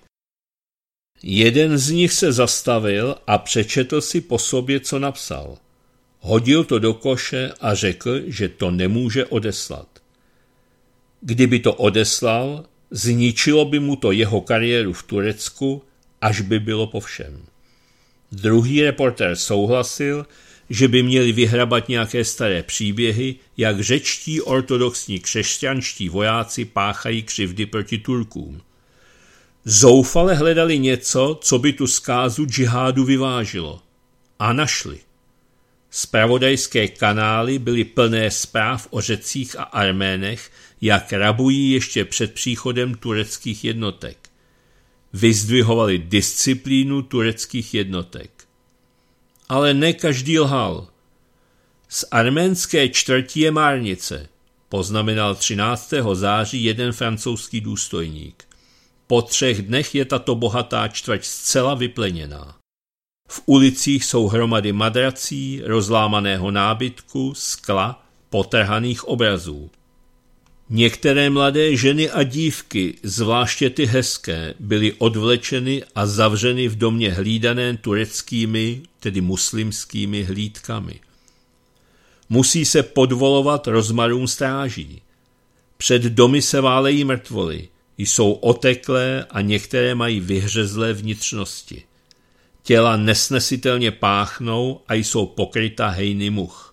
Jeden z nich se zastavil a přečetl si po sobě, co napsal. Hodil to do koše a řekl, že to nemůže odeslat. Kdyby to odeslal, zničilo by mu to jeho kariéru v Turecku, až by bylo po všem. Druhý reportér souhlasil, že by měli vyhrabat nějaké staré příběhy, jak řečtí ortodoxní křesťanští vojáci páchají křivdy proti Turkům. Zoufale hledali něco, co by tu zkázu džihádu vyvážilo. A našli. Zpravodajské kanály byly plné zpráv o Řecích a Arménech, jak rabují ještě před příchodem tureckých jednotek. Vyzdvihovali disciplínu tureckých jednotek. Ale ne každý lhal. Z arménské čtvrti je márnice, poznamenal třináctého září jeden francouzský důstojník. Po třech dnech je tato bohatá čtvrť zcela vypleněná. V ulicích jsou hromady madrací, rozlámaného nábytku, skla, potrhaných obrazů. Některé mladé ženy a dívky, zvláště ty hezké, byly odvlečeny a zavřeny v domě hlídaném tureckými, tedy muslimskými hlídkami. Musí se podvolovat rozmarům stráží. Před domy se válejí mrtvoly, jsou oteklé a některé mají vyhřezlé vnitřnosti. Těla nesnesitelně páchnou a jsou pokryta hejny much.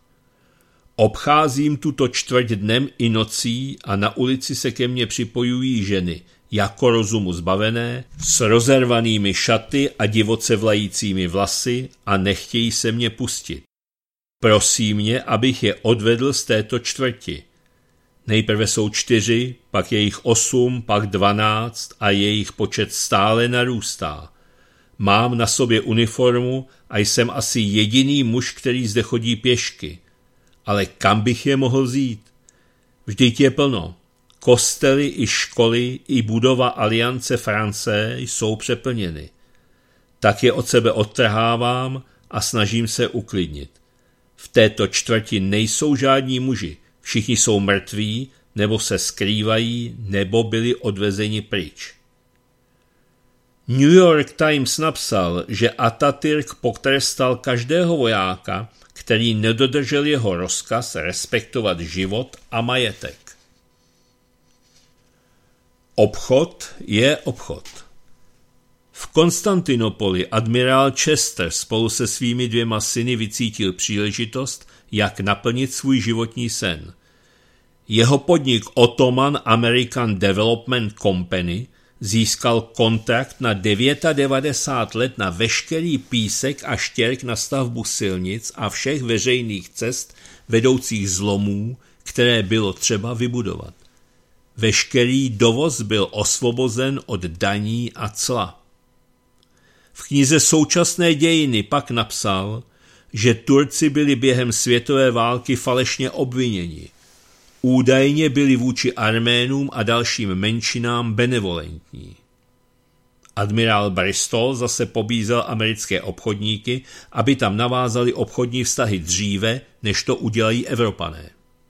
Obcházím tuto čtvrť dnem i nocí a na ulici se ke mně připojují ženy, jako rozumu zbavené, s rozervanými šaty a divoce vlajícími vlasy a nechtějí se mě pustit. Prosí mě, abych je odvedl z této čtvrti. Nejprve jsou čtyři, pak je jich osm, pak dvanáct a jejich počet stále narůstá. Mám na sobě uniformu a jsem asi jediný muž, který zde chodí pěšky. Ale kam bych je mohl vzít? Vždyť je plno. Kostely i školy i budova Aliance France jsou přeplněny. Tak je od sebe odtrhávám a snažím se uklidnit. V této čtvrti nejsou žádní muži. Všichni jsou mrtví, nebo se skrývají, nebo byli odvezeni pryč. New York Times napsal, že Atatürk potrestal každého vojáka, který nedodržel jeho rozkaz respektovat život a majetek. Obchod je obchod. V Konstantinopoli admirál Chester spolu se svými dvěma syny vycítil příležitost, jak naplnit svůj životní sen. Jeho podnik Ottoman American Development Company získal kontrakt na devadesát devět let na veškerý písek a štěrk na stavbu silnic a všech veřejných cest vedoucích z lomů, které bylo třeba vybudovat. Veškerý dovoz byl osvobozen od daní a cla. V knize Současné dějiny pak napsal, že Turci byli během světové války falešně obviněni. Údajně byli vůči Arménům a dalším menšinám benevolentní. Admirál Bristol zase pobízel americké obchodníky, aby tam navázali obchodní vztahy dříve, než to udělají Evropané.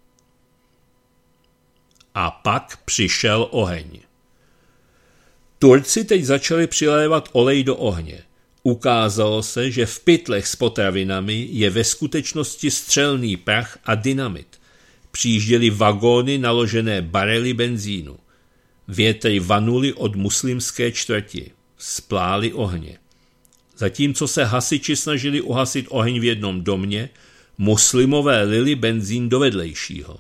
A pak přišel oheň. Turci teď začali přilévat olej do ohně. Ukázalo se, že v pytlech s potravinami je ve skutečnosti střelný prach a dynamit. Přijížděly vagóny naložené barely benzínu. Větry vanuly od muslimské čtvrti. Splály ohně. Zatímco se hasiči snažili uhasit oheň v jednom domě, muslimové lili benzín do vedlejšího.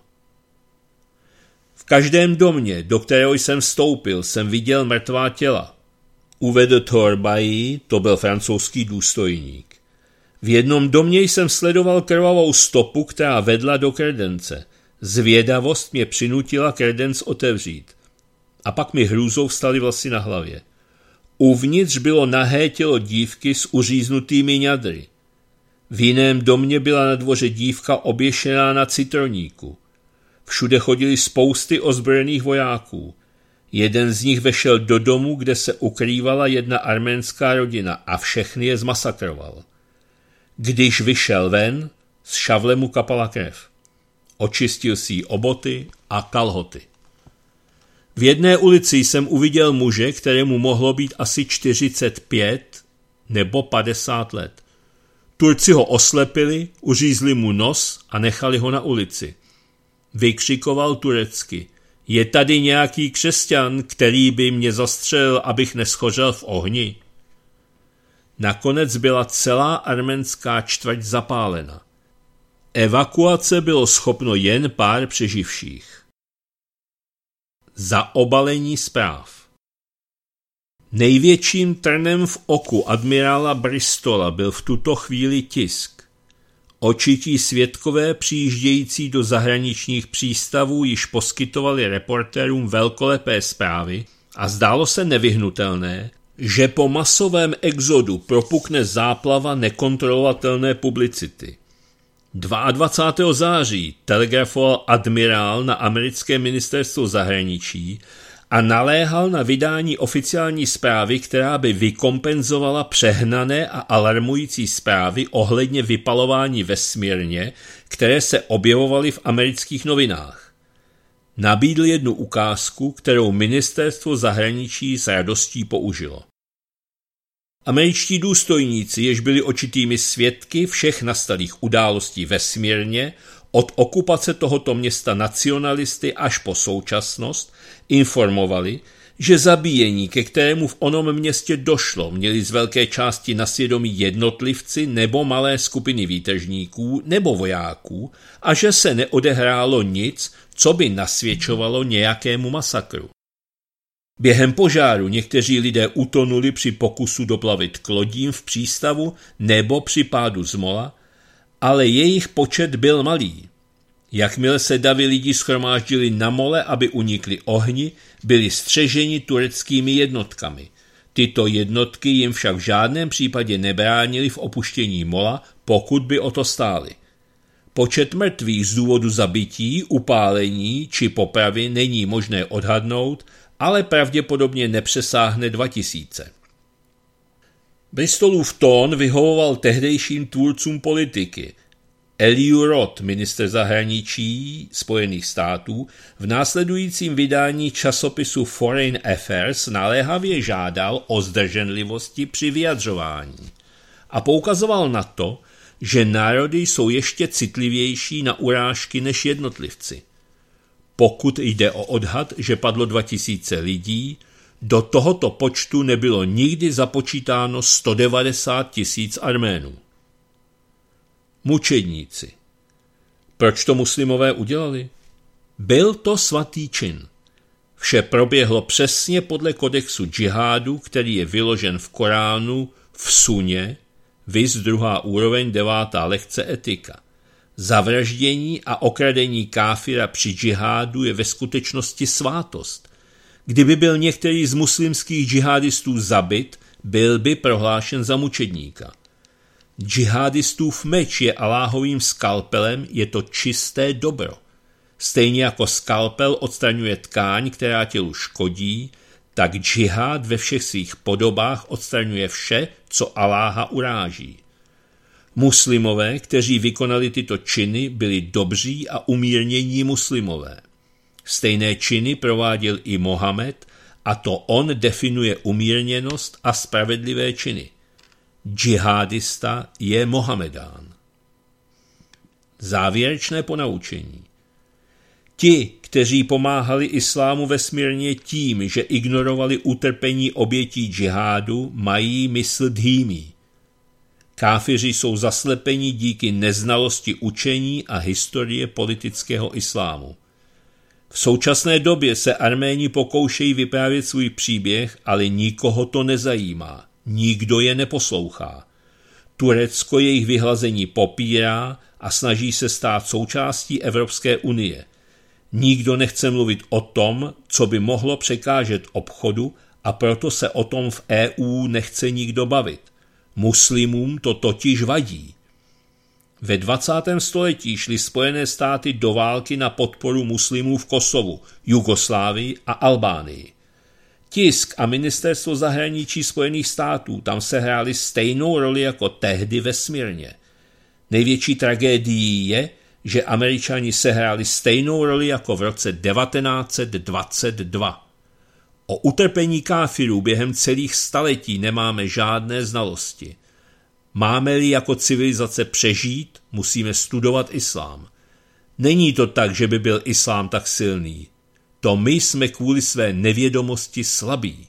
V každém domě, do kterého jsem vstoupil, jsem viděl mrtvá těla. Uvedl Torbayi, to byl francouzský důstojník. V jednom domě jsem sledoval krvavou stopu, která vedla do kredence. Zvědavost mě přinutila kredenc otevřít. A pak mi hrůzou vstaly vlasy na hlavě. Uvnitř bylo nahé tělo dívky s uříznutými ňadry. V jiném domě byla na dvoře dívka oběšená na citroníku. Všude chodili spousty ozbrojených vojáků. Jeden z nich vešel do domu, kde se ukrývala jedna arménská rodina a všechny je zmasakroval. Když vyšel ven, z šavle mu kapala krev. Očistil si jí o boty a kalhoty. V jedné ulici jsem uviděl muže, kterému mohlo být asi čtyřicet pět nebo padesát let. Turci ho oslepili, uřízli mu nos a nechali ho na ulici. Vykřikoval turecky: je tady nějaký křesťan, který by mě zastřelil, abych neschořel v ohni? Nakonec byla celá arménská čtvrť zapálena. Evakuace bylo schopno jen pár přeživších. Zaobalení zpráv. Největším trnem v oku admirála Bristola byl v tuto chvíli tisk. Očití svědkové přijíždějící do zahraničních přístavů již poskytovali reportérům velkolepé zprávy a zdálo se nevyhnutelné, že po masovém exodu propukne záplava nekontrolovatelné publicity. dvacátého druhého září telegrafoval admirál na americké ministerstvo zahraničí a naléhal na vydání oficiální zprávy, která by vykompenzovala přehnané a alarmující zprávy ohledně vypalování ve Smyrně, které se objevovaly v amerických novinách. Nabídl jednu ukázku, kterou ministerstvo zahraničí s radostí použilo. Američtí důstojníci, jež byli očitými svědky všech nastalých událostí ve Smyrně, od okupace tohoto města nacionalisty až po současnost, informovali, že zabíjení, ke kterému v onom městě došlo, měli z velké části na svědomí jednotlivci nebo malé skupiny výtržníků nebo vojáků a že se neodehrálo nic, co by nasvědčovalo nějakému masakru. Během požáru někteří lidé utonuli při pokusu doplavit k lodím v přístavu nebo při pádu z mola, ale jejich počet byl malý. Jakmile se davy lidí shromáždili na mole, aby unikli ohni, byli střeženi tureckými jednotkami. Tyto jednotky jim však v žádném případě nebránili v opuštění mola, pokud by o to stáli. Počet mrtvých z důvodu zabití, upálení či popravy není možné odhadnout, ale pravděpodobně nepřesáhne dva tisíce. Bristolův tón vyhovoval tehdejším tvůrcům politiky. Elihu Roth, ministr zahraničí Spojených států, v následujícím vydání časopisu Foreign Affairs naléhavě žádal o zdrženlivosti při vyjadřování a poukazoval na to, že národy jsou ještě citlivější na urážky než jednotlivci. Pokud jde o odhad, že padlo dva tisíce lidí, do tohoto počtu nebylo nikdy započítáno sto devadesát tisíc Arménů. Mučedníci. Proč to muslimové udělali? Byl to svatý čin. Vše proběhlo přesně podle kodexu džihádu, který je vyložen v Koránu v suně, viz druhá úroveň devátá lekce etika. Zavraždění a okradení káfira při džihádu je ve skutečnosti svátost. Kdyby byl některý z muslimských džihadistů zabit, byl by prohlášen za mučedníka. Džihadistův meč je Alláhovým skalpelem, je to čisté dobro. Stejně jako skalpel odstraňuje tkáň, která tělu škodí, tak džihad ve všech svých podobách odstraňuje vše, co Alláha uráží. Muslimové, kteří vykonali tyto činy, byli dobří a umírnění muslimové. Stejné činy prováděl i Mohamed, a to on definuje umírněnost a spravedlivé činy. Džihadista je Mohamedán. Závěrečné ponaučení. Ti, kteří pomáhali islámu vesmírně tím, že ignorovali utrpení obětí džihádu, mají mysl dhýmí. Káfiři jsou zaslepeni díky neznalosti učení a historie politického islámu. V současné době se Arméni pokoušejí vyprávět svůj příběh, ale nikoho to nezajímá. Nikdo je neposlouchá. Turecko jejich vyhlazení popírá a snaží se stát součástí Evropské unie. Nikdo nechce mluvit o tom, co by mohlo překážet obchodu, a proto se o tom v E U nechce nikdo bavit. Muslimům to totiž vadí. Ve dvacátém století šly Spojené státy do války na podporu muslimů v Kosovu, Jugoslávii a Albánii. Tisk a ministerstvo zahraničí Spojených států tam sehrály stejnou roli jako tehdy vesmírně. Největší tragédií je, že Američani sehráli stejnou roli jako v roce devatenáct set dvacet dva. O utrpení káfirů během celých staletí nemáme žádné znalosti. Máme-li jako civilizace přežít, musíme studovat islám. Není to tak, že by byl islám tak silný. To my jsme kvůli své nevědomosti slabí.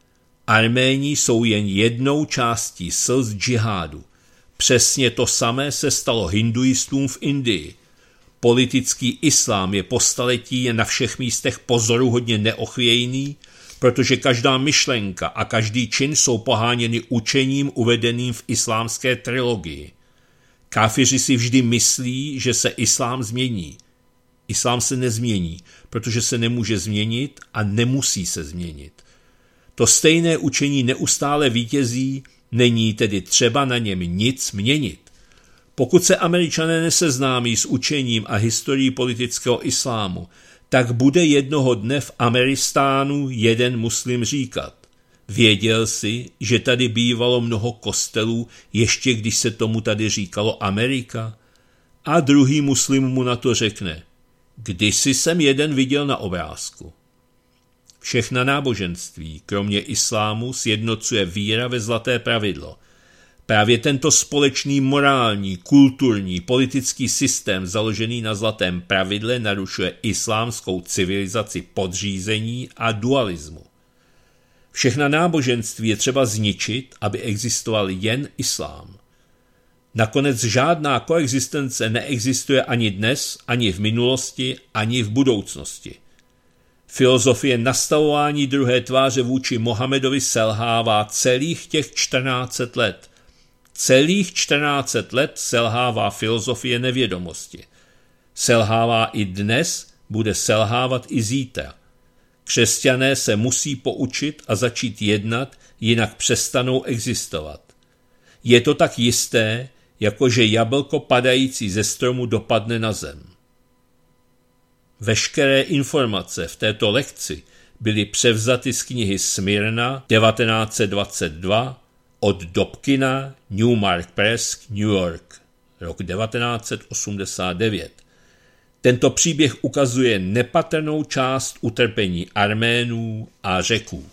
Arméni jsou jen jednou částí slz džihádu. Přesně to samé se stalo hinduistům v Indii. Politický islám je po staletí jen na všech místech pozoruhodně neochvějný, protože každá myšlenka a každý čin jsou poháněny učením uvedeným v islámské trilogii. Káfiři si vždy myslí, že se islám změní. Islám se nezmění, protože se nemůže změnit a nemusí se změnit. To stejné učení neustále vítězí, není tedy třeba na něm nic měnit. Pokud se Američané neseznámí s učením a historií politického islámu, tak bude jednoho dne v Ameristánu jeden muslim říkat: věděl jsi, že tady bývalo mnoho kostelů, ještě když se tomu tady říkalo Amerika? A druhý muslim mu na to řekne: kdysi jsem jeden viděl na obrázku. Všechna náboženství, kromě islámu, sjednocuje víra ve zlaté pravidlo. Právě tento společný morální, kulturní, politický systém založený na zlatém pravidle narušuje islámskou civilizaci podřízení a dualismu. Všechna náboženství je třeba zničit, aby existoval jen islám. Nakonec žádná koexistence neexistuje ani dnes, ani v minulosti, ani v budoucnosti. Filozofie nastavování druhé tváře vůči Mohamedovi selhává celých těch čtrnáct set let. Celých čtrnáct set let selhává filozofie nevědomosti. Selhává i dnes, bude selhávat i zítra. Křesťané se musí poučit a začít jednat, jinak přestanou existovat. Je to tak jisté, jako že jablko padající ze stromu dopadne na zem. Veškeré informace v této lekci byly převzaty z knihy Smyrna devatenáct set dvacet dva od Dobkina, Newmark Press, New York, rok devatenáct set osmdesát devět. Tento příběh ukazuje nepatrnou část utrpení Arménů a Řeků.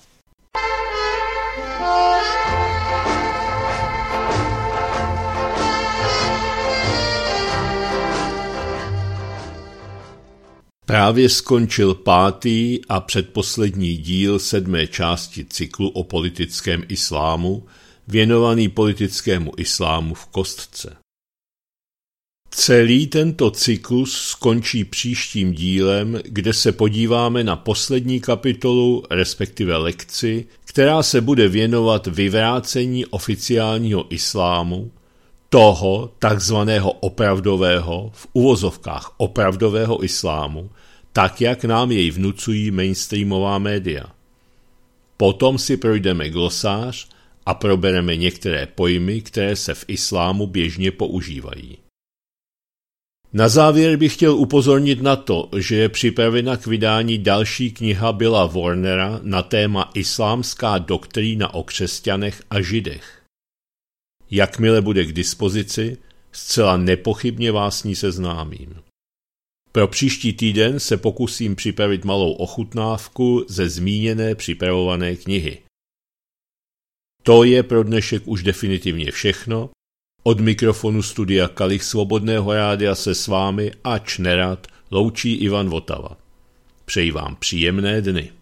Právě skončil pátý a předposlední díl sedmé části cyklu o politickém islámu, věnovaný politickému islámu v kostce. Celý tento cyklus skončí příštím dílem, kde se podíváme na poslední kapitolu, respektive lekci, která se bude věnovat vyvrácení oficiálního islámu, toho takzvaného opravdového, v uvozovkách opravdového islámu, tak jak nám jej vnucují mainstreamová média. Potom si projdeme glosář a probereme některé pojmy, které se v islámu běžně používají. Na závěr bych chtěl upozornit na to, že je připravena k vydání další kniha Billa Warnera na téma Islámská doktrína o křesťanech a židech. Jakmile bude k dispozici, zcela nepochybně vás s ní seznámím. Pro příští týden se pokusím připravit malou ochutnávku ze zmíněné připravované knihy. To je pro dnešek už definitivně všechno. Od mikrofonu studia Kalich Svobodného rádia se s vámi ač nerad loučí Ivan Votava. Přeji vám příjemné dny.